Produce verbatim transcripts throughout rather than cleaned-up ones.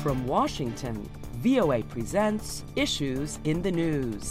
From Washington, V O A presents Issues in the News.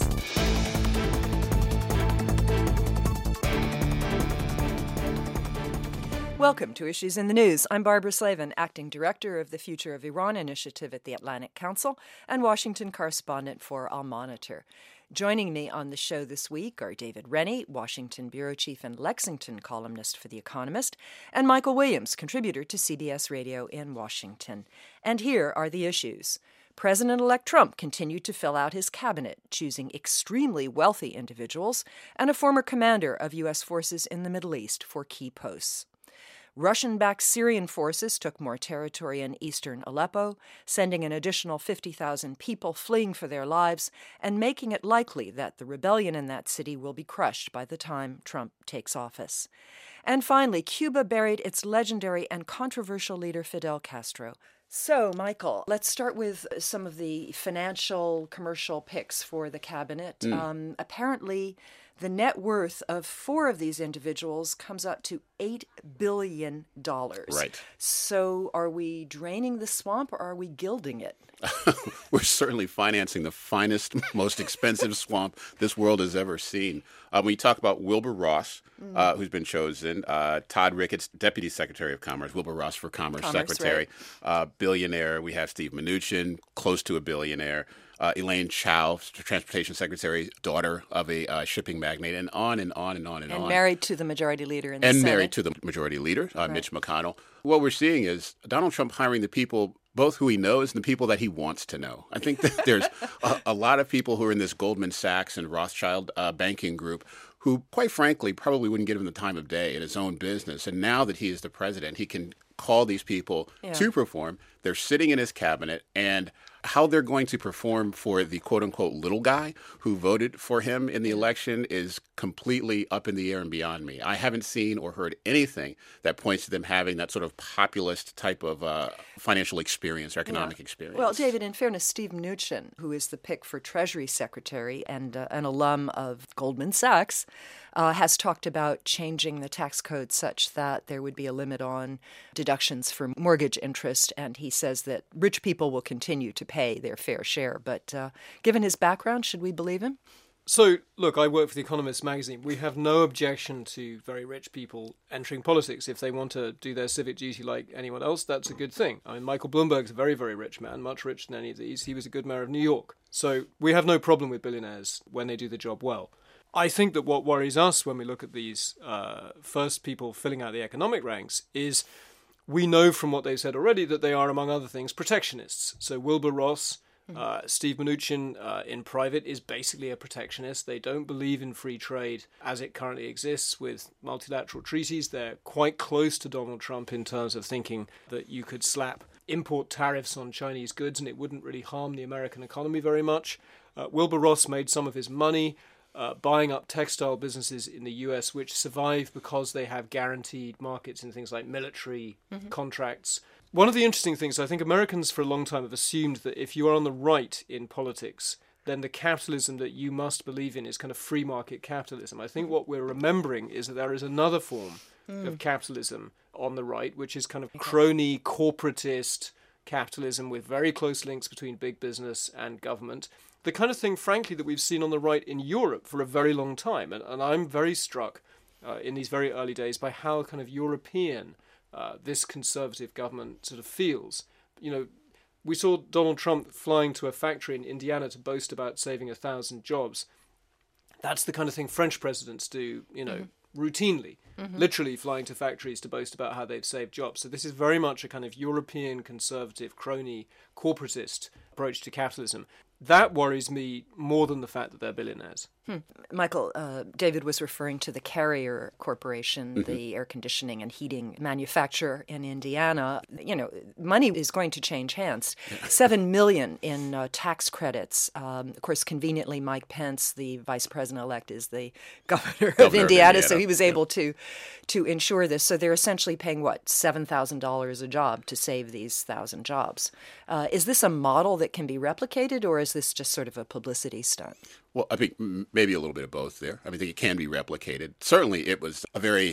Welcome to Issues in the News. I'm Barbara Slavin, Acting Director of the Future of Iran Initiative at the Atlantic Council and Washington correspondent for Al Monitor. Joining me on the show this week are David Rennie, Washington Bureau Chief and Lexington columnist for The Economist, and Michael Williams, contributor to C B S Radio in Washington. And here are the issues. President-elect Trump continued to fill out his cabinet, choosing extremely wealthy individuals and a former commander of U S forces in the Middle East for key posts. Russian-backed Syrian forces took more territory in eastern Aleppo, sending an additional fifty thousand people fleeing for their lives and making it likely that the rebellion in that city will be crushed by the time Trump takes office. And finally, Cuba buried its legendary and controversial leader Fidel Castro. So, Michael, let's start with some of the financial, commercial picks for the cabinet. Mm. Um, apparently, the net worth of four of these individuals comes up to eight billion dollars. Right. So are we draining the swamp or are we gilding it? We're certainly financing the finest, most expensive swamp this world has ever seen. Uh, when you talk about Wilbur Ross, mm. uh, who's been chosen, uh, Todd Ricketts, Deputy Secretary of Commerce, Wilbur Ross for Commerce, Commerce Secretary, right. uh, billionaire. We have Steve Mnuchin, close to a billionaire. Uh, Elaine Chao, Transportation Secretary, daughter of a uh, shipping magnate, and on and on and on and, and on. And married to the majority leader in the and Senate. And married to the majority leader, uh, right. Mitch McConnell. What we're seeing is Donald Trump hiring the people, both who he knows and the people that he wants to know. I think that there's a, a lot of people who are in this Goldman Sachs and Rothschild uh, banking group who, quite frankly, probably wouldn't give him the time of day in his own business. And now that he is the president, he can call these people yeah. to perform. They're sitting in his cabinet, and how they're going to perform for the quote-unquote little guy who voted for him in the election is completely up in the air and beyond me. I haven't seen or heard anything that points to them having that sort of populist type of uh, financial experience or economic yeah. experience. Well, David, in fairness, Steve Mnuchin, who is the pick for Treasury Secretary and uh, an alum of Goldman Sachs, uh, has talked about changing the tax code such that there would be a limit on deductions for mortgage interest, and he says that rich people will continue to pay their fair share. But uh, given his background, should we believe him? So, look, I work for The Economist magazine. We have no objection to very rich people entering politics. If they want to do their civic duty like anyone else, that's a good thing. I mean, Michael Bloomberg's a very, very rich man, much richer than any of these. He was a good mayor of New York. So we have no problem with billionaires when they do the job well. I think that what worries us when we look at these uh, first people filling out the economic ranks is we know from what they've said already that they are, among other things, protectionists. So Wilbur Ross, uh, Steve Mnuchin uh, in private is basically a protectionist. They don't believe in free trade as it currently exists with multilateral treaties. They're quite close to Donald Trump in terms of thinking that you could slap import tariffs on Chinese goods and it wouldn't really harm the American economy very much. Uh, Wilbur Ross made some of his money Uh, buying up textile businesses in the U S, which survive because they have guaranteed markets in things like military mm-hmm. contracts. One of the interesting things, I think Americans for a long time have assumed that if you are on the right in politics, then the capitalism that you must believe in is kind of free market capitalism. I think what we're remembering is that there is another form mm. of capitalism on the right, which is kind of crony, corporatist capitalism with very close links between big business and government. The kind of thing, frankly, that we've seen on the right in Europe for a very long time. And, and I'm very struck uh, in these very early days by how kind of European uh, this conservative government sort of feels. You know, we saw Donald Trump flying to a factory in Indiana to boast about saving a thousand jobs. That's the kind of thing French presidents do, you know, mm-hmm. routinely, mm-hmm. literally flying to factories to boast about how they've saved jobs. So this is very much a kind of European conservative, crony, corporatist approach to capitalism. That worries me more than the fact that they're billionaires. Hmm. Michael, uh, David was referring to the Carrier Corporation, mm-hmm. the air conditioning and heating manufacturer in Indiana. You know, money is going to change hands. Seven million in uh, tax credits. Um, of course, conveniently, Mike Pence, the vice president-elect, is the governor, governor of, Indiana, of Indiana, so he was able yeah. to to ensure this. So they're essentially paying, what, seven thousand dollars a job to save these thousand jobs. Uh, is this a model that can be replicated, or is this just sort of a publicity stunt? Well, I think maybe a little bit of both there. I mean, I think it can be replicated. Certainly, it was a very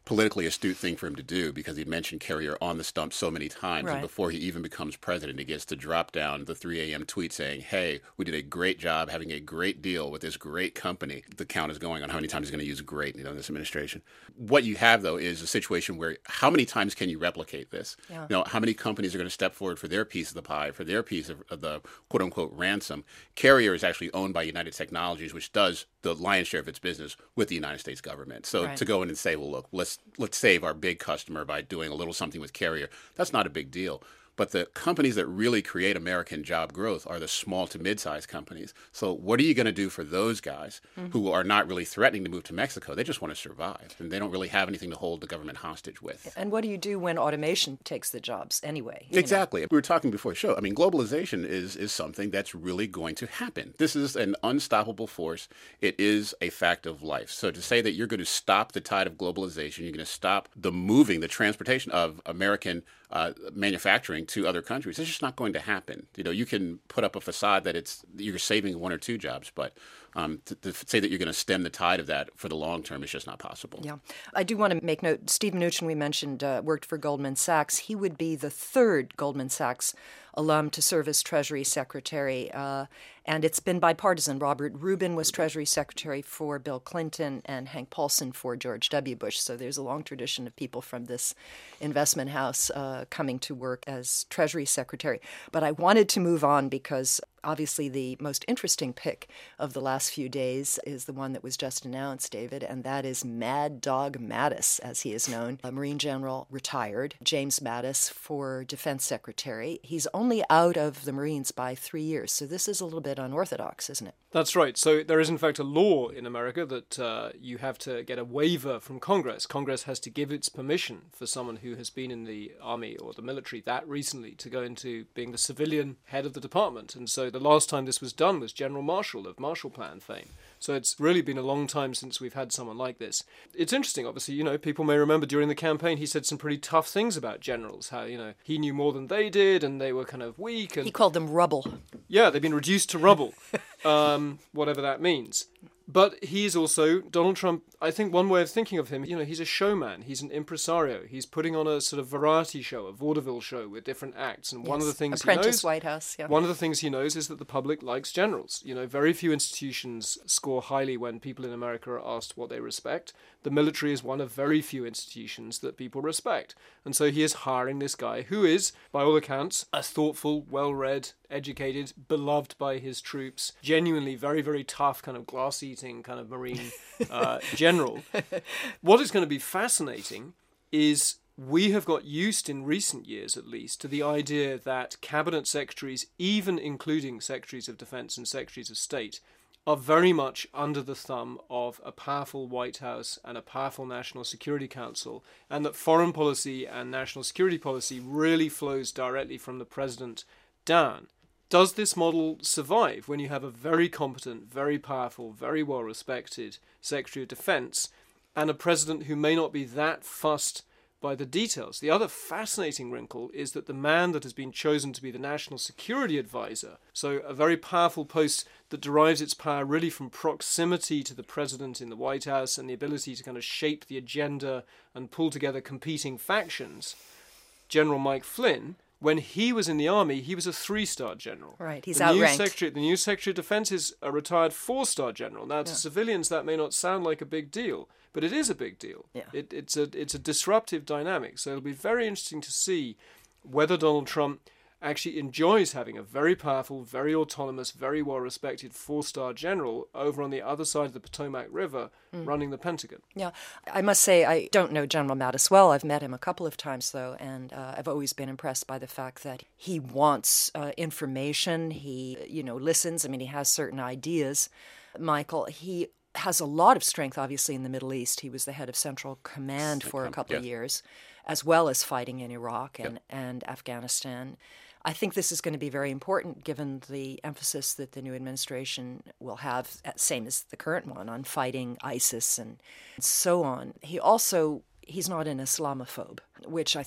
politically astute thing for him to do because he mentioned Carrier on the stump so many times. Right. And before he even becomes president, he gets to drop down the three a.m. tweet saying, hey, we did a great job having a great deal with this great company. The count is going on how many times he's going to use great, you know, in this administration. What you have, though, is a situation where how many times can you replicate this? Yeah. You know, how many companies are going to step forward for their piece of the pie, for their piece of, of the quote-unquote ransom? Carrier is actually owned by United Technologies, which does the lion's share of its business with the United States government. So Right. to go in and say, well, look, let's let's save our big customer by doing a little something with Carrier, that's not a big deal. But the companies that really create American job growth are the small to mid-sized companies. So what are you going to do for those guys mm-hmm. who are not really threatening to move to Mexico? They just want to survive, and they don't really have anything to hold the government hostage with. And what do you do when automation takes the jobs anyway? Exactly. Know? We were talking before the show. I mean, globalization is, is something that's really going to happen. This is an unstoppable force. It is a fact of life. So to say that you're going to stop the tide of globalization, you're going to stop the moving, the transportation of American uh, manufacturing to other countries, it's just not going to happen. You know, you can put up a facade that it's you're saving one or two jobs, but um, to, to say that you're going to stem the tide of that for the long term is just not possible. Yeah. I do want to make note, Steve Mnuchin, we mentioned, uh, worked for Goldman Sachs. He would be the third Goldman Sachs alum to serve as Treasury Secretary, uh, and it's been bipartisan. Robert Rubin was Treasury Secretary for Bill Clinton and Hank Paulson for George W. Bush. So there's a long tradition of people from this investment house uh, coming to work as Treasury Secretary. But I wanted to move on because obviously the most interesting pick of the last few days is the one that was just announced, David, and that is Mad Dog Mattis, as he is known, a Marine General, retired, James Mattis for Defense Secretary. He's only out of the Marines by three years, so this is a little bit unorthodox, isn't it? That's right. So there is, in fact, a law in America that uh, you have to get a waiver from Congress. Congress has to give its permission for someone who has been in the Army or the military that recently to go into being the civilian head of the department. And so the last time this was done was General Marshall of Marshall Plan fame. So it's really been a long time since we've had someone like this. It's interesting, obviously, you know, people may remember during the campaign he said some pretty tough things about generals, how, you know, he knew more than they did and they were kind of weak. And he called them rubble. Yeah, they've been reduced to rubble, um, whatever that means. But he's also, Donald Trump, I think one way of thinking of him, you know, he's a showman, he's an impresario, he's putting on a sort of variety show, a vaudeville show with different acts, and yes. one of the things Apprentice he knows, White House, yeah. one of the things he knows is that the public likes generals. You know, very few institutions score highly when people in America are asked what they respect. The military is one of very few institutions that people respect. And so he is hiring this guy who is, by all accounts, a thoughtful, well-read, educated, beloved by his troops, genuinely very, very tough, kind of glass-eating kind of Marine uh, general. What is going to be fascinating is we have got used in recent years, at least, to the idea that cabinet secretaries, even including secretaries of defense and secretaries of state, are very much under the thumb of a powerful White House and a powerful National Security Council, and that foreign policy and national security policy really flows directly from the president down. Does this model survive when you have a very competent, very powerful, very well-respected Secretary of Defense and a president who may not be that fussed by the details? The other fascinating wrinkle is that the man that has been chosen to be the National Security Advisor, so a very powerful post that derives its power really from proximity to the president in the White House and the ability to kind of shape the agenda and pull together competing factions, General Mike Flynn, when he was in the Army, he was a three-star general. Right, he's the outranked. New Secretary, the new Secretary of Defense is a retired four-star general. Now, to Yeah. civilians, that may not sound like a big deal, but it is a big deal. Yeah. It, it's a it's a disruptive dynamic. So it'll be very interesting to see whether Donald Trump actually enjoys having a very powerful, very autonomous, very well-respected four-star general over on the other side of the Potomac River mm. running the Pentagon. Yeah, I must say I don't know General Mattis well. I've met him a couple of times, though, and uh, I've always been impressed by the fact that he wants uh, information. He, you know, listens. I mean, he has certain ideas. Michael, he has a lot of strength, obviously, in the Middle East. He was the head of Central Command for a couple yes. of years, as well as fighting in Iraq and, yep. and Afghanistan. I think this is going to be very important given the emphasis that the new administration will have, same as the current one, on fighting ISIS and so on. He also, he's not an Islamophobe, which I think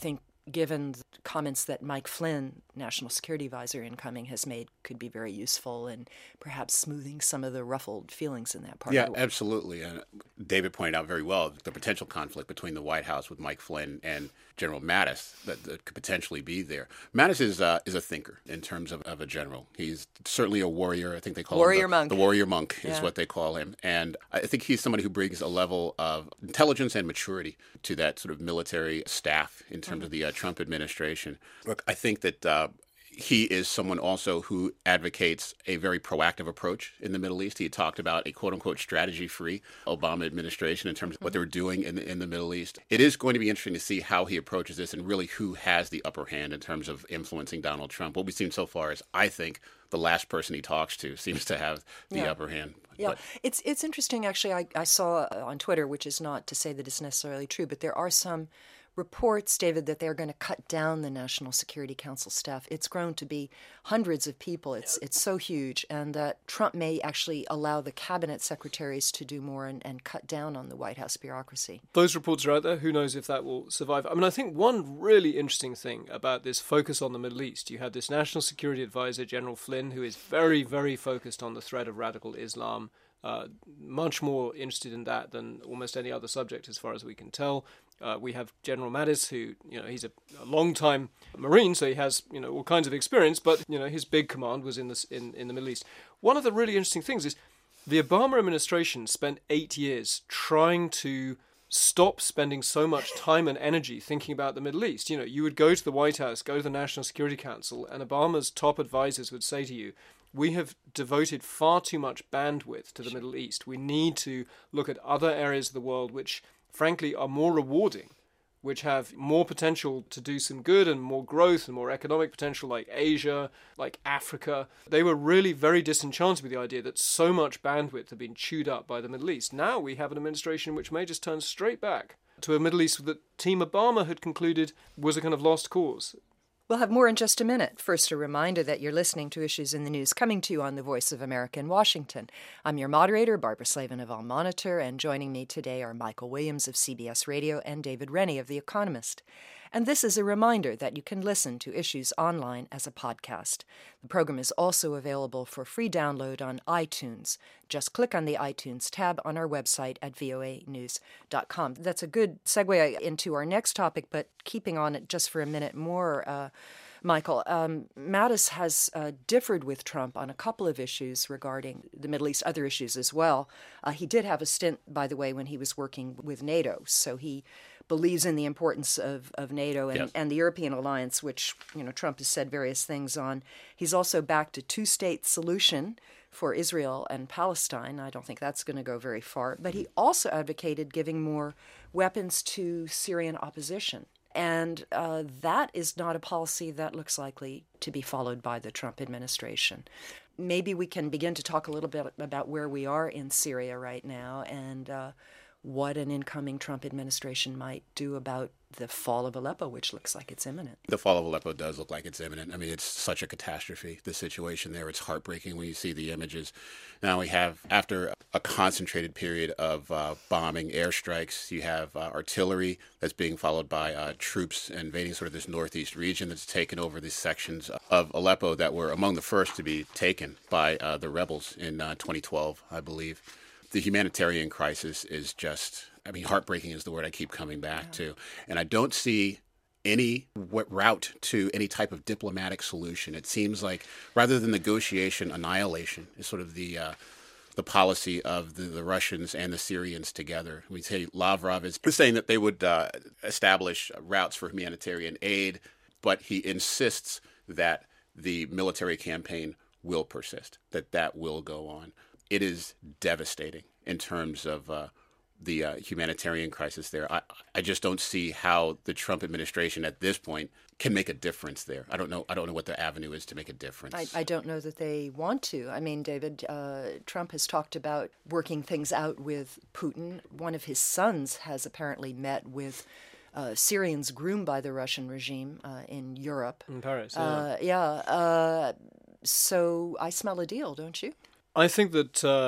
given the comments that Mike Flynn, National Security Advisor incoming, has made, could be very useful in perhaps smoothing some of the ruffled feelings in that part yeah, of the world. absolutely. And David pointed out very well the potential conflict between the White House with Mike Flynn and General Mattis that, that could potentially be there. Mattis is uh, is a thinker in terms of, of a general. He's certainly a warrior. I think they call warrior him the, monk. the warrior monk is yeah. what they call him. And I think he's somebody who brings a level of intelligence and maturity to that sort of military staff in terms mm-hmm. of the uh, Trump administration. Look, I think that uh, he is someone also who advocates a very proactive approach in the Middle East. He had talked about a quote-unquote strategy-free Obama administration in terms of what they were doing in the, in the Middle East. It is going to be interesting to see how he approaches this and really who has the upper hand in terms of influencing Donald Trump. What we've seen so far is, I think, the last person he talks to seems to have the yeah. upper hand. Yeah, But, it's it's interesting, actually. I, I saw on Twitter, which is not to say that it's necessarily true, but there are some reports, David, that they're going to cut down the National Security Council staff. It's grown to be hundreds of people. It's it's so huge, and that Trump may actually allow the cabinet secretaries to do more and, and cut down on the White House bureaucracy. Those reports are out there. Who knows if that will survive? I mean, I think one really interesting thing about this focus on the Middle East, you had this National Security Advisor, General Flynn, who is very, very focused on the threat of radical Islam. Uh, much more interested in that than almost any other subject, as far as we can tell. Uh, we have General Mattis, who, you know, he's a, a long-time Marine, so he has, you know, all kinds of experience, but, you know, his big command was in, this, in, in the Middle East. One of the really interesting things is the Obama administration spent eight years trying to stop spending so much time and energy thinking about the Middle East. You know, you would go to the White House, go to the National Security Council, and Obama's top advisors would say to you, we have devoted far too much bandwidth to the Middle East. We need to look at other areas of the world which, frankly, are more rewarding, which have more potential to do some good and more growth and more economic potential, like Asia, like Africa. They were really very disenchanted with the idea that so much bandwidth had been chewed up by the Middle East. Now we have an administration which may just turn straight back to a Middle East that Team Obama had concluded was a kind of lost cause. We'll have more in just a minute. First, a reminder that you're listening to Issues in the News, coming to you on the Voice of America in Washington. I'm your moderator, Barbara Slavin of All Monitor, and joining me today are Michael Williams of C B S Radio and David Rennie of The Economist. And this is a reminder that you can listen to Issues online as a podcast. The program is also available for free download on iTunes. Just click on the iTunes tab on our website at v o a news dot com. That's a good segue into our next topic, but keeping on it just for a minute more, uh, Michael, um, Mattis has uh, differed with Trump on a couple of issues regarding the Middle East, other issues as well. Uh, he did have a stint, by the way, when he was working with NATO, so he believes in the importance of, of NATO and, yes. and the European alliance, which, you know, Trump has said various things on. He's also backed a two-state solution for Israel and Palestine. I don't think that's going to go very far. But he also advocated giving more weapons to Syrian opposition. And uh, that is not a policy that looks likely to be followed by the Trump administration. Maybe we can begin to talk a little bit about where we are in Syria right now and uh, what an incoming Trump administration might do about the fall of Aleppo, which looks like it's imminent. The fall of Aleppo does look like it's imminent. I mean, it's such a catastrophe, the situation there. It's heartbreaking when you see the images. Now we have, after a concentrated period of uh, bombing, airstrikes, you have uh, artillery that's being followed by uh, troops invading sort of this northeast region that's taken over these sections of Aleppo that were among the first to be taken by uh, the rebels in uh, twenty twelve, I believe. The humanitarian crisis is just, I mean, heartbreaking is the word I keep coming back yeah. to. And I don't see any route to any type of diplomatic solution. It seems like rather than negotiation, annihilation is sort of the uh, the policy of the, the Russians and the Syrians together. We say Lavrov is saying that they would uh, establish routes for humanitarian aid, but he insists that the military campaign will persist, that that will go on. It is devastating in terms of uh, the uh, humanitarian crisis there. I, I just don't see how the Trump administration at this point can make a difference there. I don't know. I don't know what the avenue is to make a difference. I, I don't know that they want to. I mean, David, uh, Trump has talked about working things out with Putin. One of his sons has apparently met with Uh, Syrians groomed by the Russian regime uh, in Europe. In Paris, yeah. Uh, yeah. Uh, so I smell a deal, don't you? I think that uh,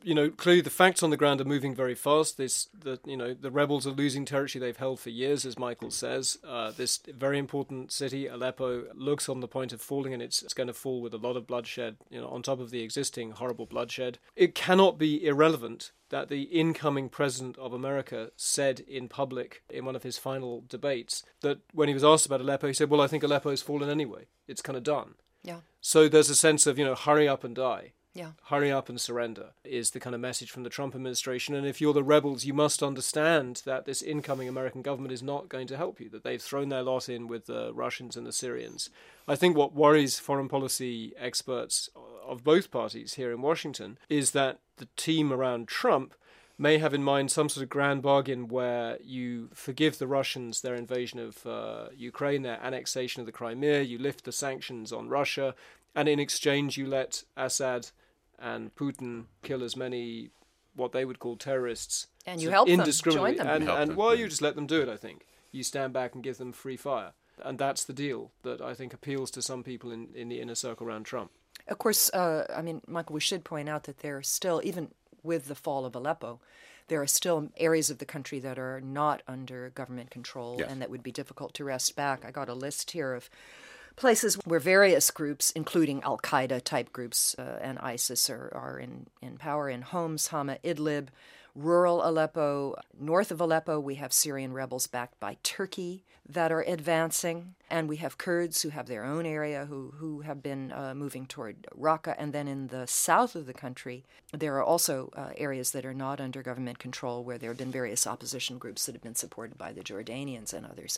you know, clearly the facts on the ground are moving very fast. This, the, you know, the rebels are losing territory they've held for years, as Michael says. Uh, this very important city, Aleppo, looks on the point of falling, and it's, it's going to fall with a lot of bloodshed, you know, on top of the existing horrible bloodshed. It cannot be irrelevant that the incoming president of America said in public in one of his final debates that when he was asked about Aleppo, he said, well, I think Aleppo's fallen anyway. It's kind of done. Yeah. So there's a sense of, you know, hurry up and die. Yeah. Hurry up and surrender is the kind of message from the Trump administration. And if you're the rebels, you must understand that this incoming American government is not going to help you, that they've thrown their lot in with the Russians and the Syrians. I think what worries foreign policy experts of both parties here in Washington is that the team around Trump may have in mind some sort of grand bargain where you forgive the Russians their invasion of uh, Ukraine, their annexation of the Crimea, you lift the sanctions on Russia, and in exchange you let Assad and Putin kill as many what they would call terrorists. And you help them, indiscriminately. join them. And, Help and them, well, yeah. you just let them do it, I think. You stand back and give them free fire. And that's the deal that I think appeals to some people in, in the inner circle around Trump. Of course, uh, I mean, Michael, we should point out that there are still, even with the fall of Aleppo, there are still areas of the country that are not under government control Yes. and that would be difficult to wrest back. I got a list here of places where various groups, including Al-Qaeda type groups uh, and ISIS, are, are in, in power in Homs, Hama, Idlib, rural Aleppo. North of Aleppo, we have Syrian rebels backed by Turkey that are advancing, and we have Kurds who have their own area who, who have been uh, moving toward Raqqa. And then in the south of the country, there are also uh, areas that are not under government control where there have been various opposition groups that have been supported by the Jordanians and others.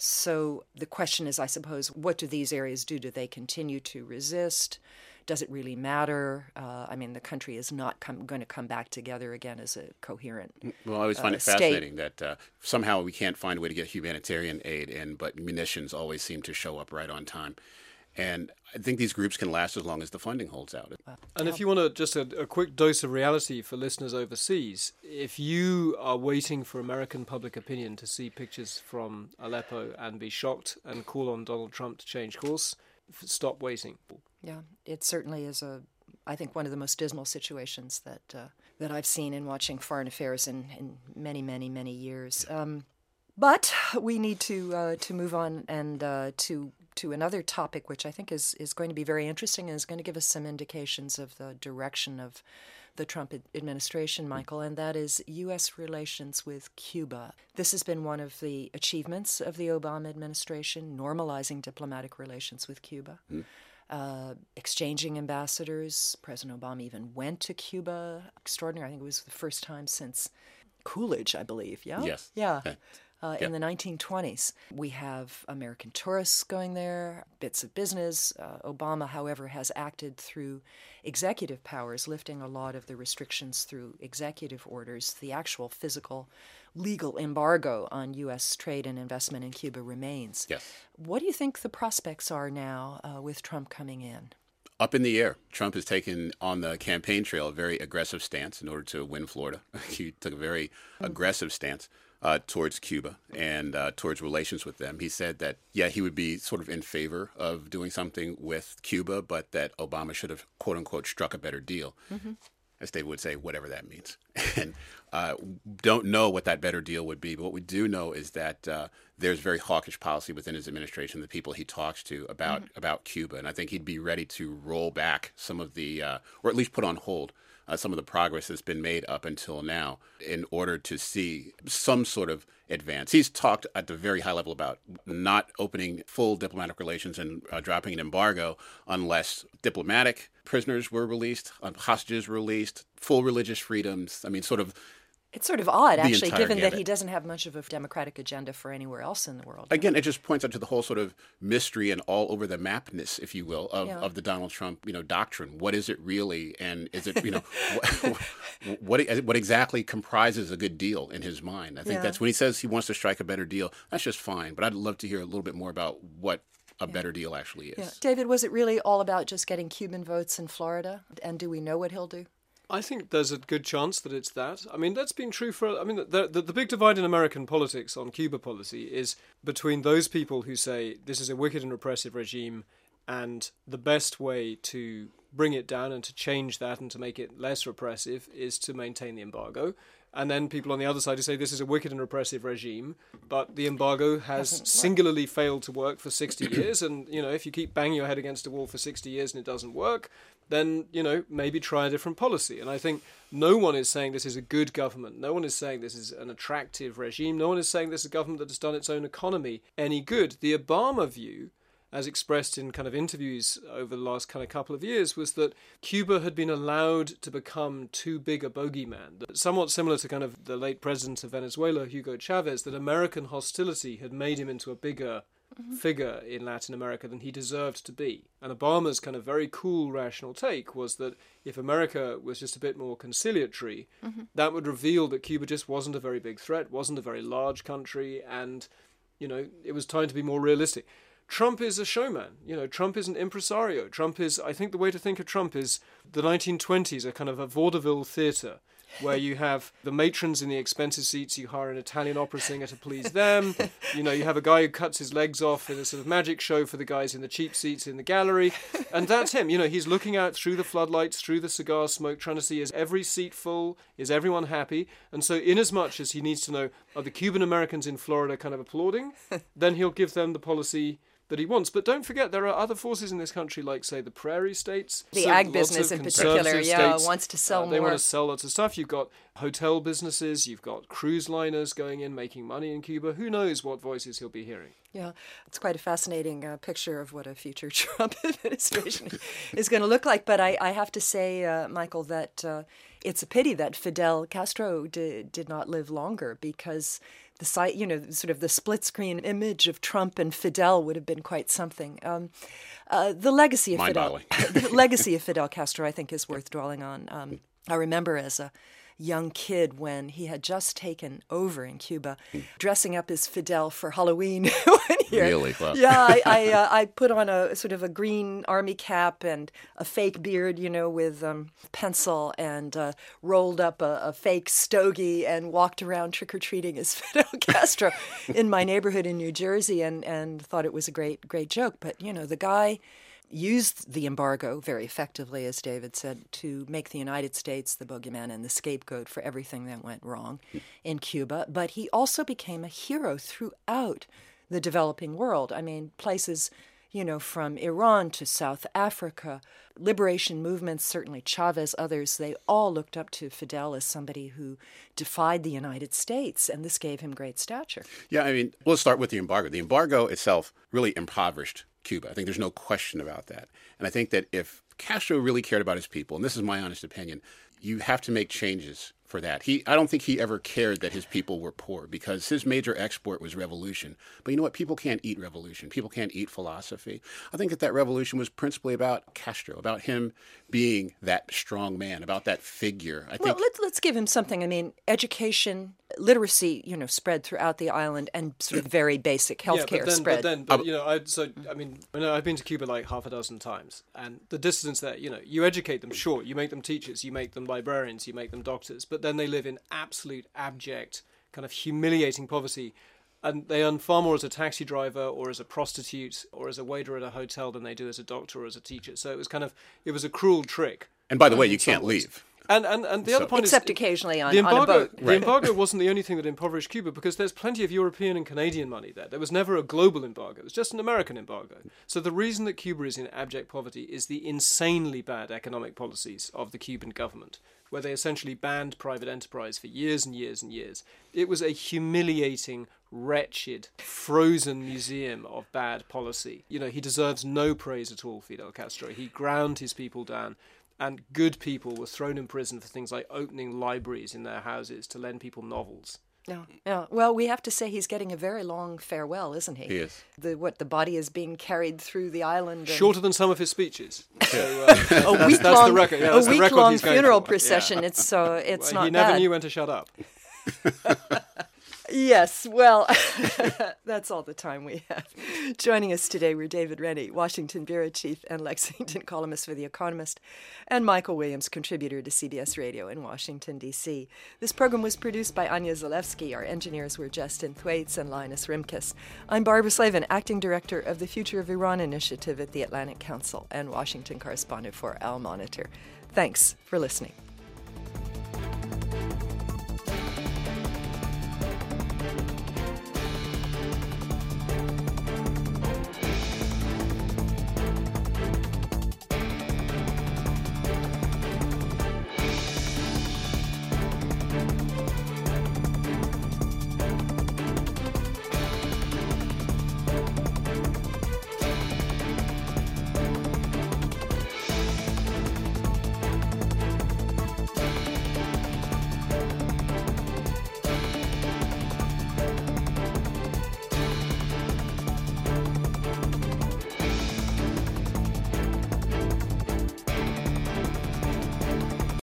So the question is, I suppose, what do these areas do? Do they continue to resist? Does it really matter? Uh, I mean, the country is not com- going to come back together again as a coherent Well, I always find uh, it state. fascinating that uh, somehow we can't find a way to get humanitarian aid in, but munitions always seem to show up right on time. And I think these groups can last as long as the funding holds out. And if you want to, just a, a quick dose of reality for listeners overseas, if you are waiting for American public opinion to see pictures from Aleppo and be shocked and call on Donald Trump to change course, f- stop waiting. Yeah, it certainly is a, I think, one of the most dismal situations that uh, that I've seen in watching foreign affairs in, in many, many, many years. Um, but we need to uh, to move on and uh, to to another topic, which I think is is going to be very interesting and is going to give us some indications of the direction of the Trump administration, Michael, and that is U S relations with Cuba. This has been one of the achievements of the Obama administration, normalizing diplomatic relations with Cuba. Mm. Uh, exchanging ambassadors. President Obama even went to Cuba. Extraordinary. I think it was the first time since Coolidge, I believe. Yeah? Yes. Yeah. Okay. Uh, yeah. In the nineteen twenties. We have American tourists going there, bits of business. Uh, Obama, however, has acted through executive powers, lifting a lot of the restrictions through executive orders. The actual physical legal embargo on U S trade and investment in Cuba remains. Yes. What do you think the prospects are now uh, with Trump coming in? Up in the air. Trump has taken on the campaign trail a very aggressive stance in order to win Florida. He took a very mm-hmm. aggressive stance uh, towards Cuba and uh, towards relations with them. He said that, yeah, he would be sort of in favor of doing something with Cuba, but that Obama should have, quote unquote, struck a better deal. Mm-hmm. As David would say, whatever that means. And uh, don't know what that better deal would be. But what we do know is that uh, there's very hawkish policy within his administration, the people he talks to about, mm-hmm. about Cuba. And I think he'd be ready to roll back some of the, uh, or at least put on hold uh, some of the progress that's been made up until now in order to see some sort of advance. He's talked at the very high level about not opening full diplomatic relations and uh, dropping an embargo unless diplomatic prisoners were released, uh, hostages were released, full religious freedoms. I mean, sort of. It's sort of odd, actually, entire given gamut. that he doesn't have much of a democratic agenda for anywhere else in the world. Again, it just points out to the whole sort of mystery and all over the mapness, if you will, of, Yeah. of the Donald Trump, you know, doctrine. What is it really, and is it, you know, what, what what exactly comprises a good deal in his mind? I think Yeah. that's when he says he wants to strike a better deal. That's just fine, but I'd love to hear a little bit more about what a yeah. better deal actually is. Yeah. David, was it really all about just getting Cuban votes in Florida? And do we know what he'll do? I think there's a good chance that it's that. I mean, that's been true for... I mean, the, the, the big divide in American politics on Cuba policy is between those people who say this is a wicked and repressive regime and the best way to bring it down and to change that and to make it less repressive is to maintain the embargo. And then people on the other side who say this is a wicked and repressive regime, but the embargo has singularly failed to work for sixty years. And, you know, if you keep banging your head against a wall for sixty years and it doesn't work, then, you know, maybe try a different policy. And I think no one is saying this is a good government. No one is saying this is an attractive regime. No one is saying this is a government that has done its own economy any good. The Obama view, as expressed in kind of interviews over the last kind of couple of years, was that Cuba had been allowed to become too big a bogeyman. Somewhat similar to kind of the late president of Venezuela, Hugo Chavez, that American hostility had made him into a bigger mm-hmm. figure in Latin America than he deserved to be. And Obama's kind of very cool, rational take was that if America was just a bit more conciliatory, mm-hmm. that would reveal that Cuba just wasn't a very big threat, wasn't a very large country, and, you know, it was time to be more realistic. Trump is a showman. You know, Trump is an impresario. Trump is, I think the way to think of Trump is the nineteen twenties, a kind of a vaudeville theatre where you have the matrons in the expensive seats, you hire an Italian opera singer to please them. You know, you have a guy who cuts his legs off in a sort of magic show for the guys in the cheap seats in the gallery. And that's him. You know, he's looking out through the floodlights, through the cigar smoke, trying to see, is every seat full? Is everyone happy? And so in as much as he needs to know, are the Cuban Americans in Florida kind of applauding? Then he'll give them the policy that he wants. But don't forget, there are other forces in this country, like, say, the prairie states. The so ag business in particular, yeah, states, wants to sell uh, more. They want to sell lots of stuff. You've got hotel businesses, you've got cruise liners going in, making money in Cuba. Who knows what voices he'll be hearing? Yeah, it's quite a fascinating uh, picture of what a future Trump administration is going to look like. But I, I have to say, uh, Michael, that uh, it's a pity that Fidel Castro did, did not live longer, because the site, you know, sort of the split screen image of Trump and Fidel would have been quite something. Um, uh, the legacy of Fidel, the legacy of Fidel Castro, I think, is worth dwelling on. Um, I remember as a young kid when he had just taken over in Cuba, dressing up as Fidel for Halloween one year. Really? Wow. Yeah, I I, uh, I put on a sort of a green army cap and a fake beard, you know, with um, pencil, and uh, rolled up a, a fake stogie and walked around trick-or-treating as Fidel Castro in my neighborhood in New Jersey, and, and thought it was a great, great joke. But, you know, the guy used the embargo very effectively, as David said, to make the United States the bogeyman and the scapegoat for everything that went wrong in Cuba. But he also became a hero throughout the developing world. I mean, places, you know, from Iran to South Africa, liberation movements, certainly Chavez, others, they all looked up to Fidel as somebody who defied the United States, and this gave him great stature. Yeah, I mean, let's start with the embargo. The embargo itself really impoverished Cuba. I think there's no question about that. And I think that if Castro really cared about his people, and this is my honest opinion, you have to make changes for that. He, I don't think he ever cared that his people were poor, because his major export was revolution. But you know what? People can't eat revolution. People can't eat philosophy. I think that that revolution was principally about Castro, about him being that strong man, about that figure. I well, think. let's let's give him something. I mean, education, literacy, you know, spread throughout the island, and sort of very basic healthcare yeah, but then, spread. But then, but, you know, I so I mean, I know I've been to Cuba like half a dozen times, and the distance there, you know, you educate them, sure, you make them teachers, you make them librarians, you make them doctors, but then they live in absolute abject, kind of humiliating poverty. And they earn far more as a taxi driver or as a prostitute or as a waiter at a hotel than they do as a doctor or as a teacher. So it was kind of, it was a cruel trick. And by the way, you can't leave. And and, and the so, other point except is... Except occasionally on, the embargo, on a boat. The right. embargo wasn't the only thing that impoverished Cuba, because there's plenty of European and Canadian money there. There was never a global embargo. It was just an American embargo. So the reason that Cuba is in abject poverty is the insanely bad economic policies of the Cuban government, where they essentially banned private enterprise for years and years and years. It was a humiliating, wretched, frozen museum of bad policy. You know, he deserves no praise at all, Fidel Castro. He ground his people down, and good people were thrown in prison for things like opening libraries in their houses to lend people novels. Yeah, yeah. Well, we have to say he's getting a very long farewell, isn't he? He is. The what? The body is being carried through the island. And... Shorter than some of his speeches. So, uh, a week long, the record. Yeah, a week long he's going funeral for. procession. Yeah. It's so uh, it's well, not he never bad. knew when to shut up. Yes, well, that's all the time we have. Joining us today were David Rennie, Washington bureau chief and Lexington columnist for The Economist, and Michael Williams, contributor to C B S Radio in Washington, D C. This program was produced by Anya Zalewski. Our engineers were Justin Thwaites and Linus Rimkus. I'm Barbara Slavin, acting director of the Future of Iran Initiative at the Atlantic Council and Washington correspondent for Al Monitor. Thanks for listening.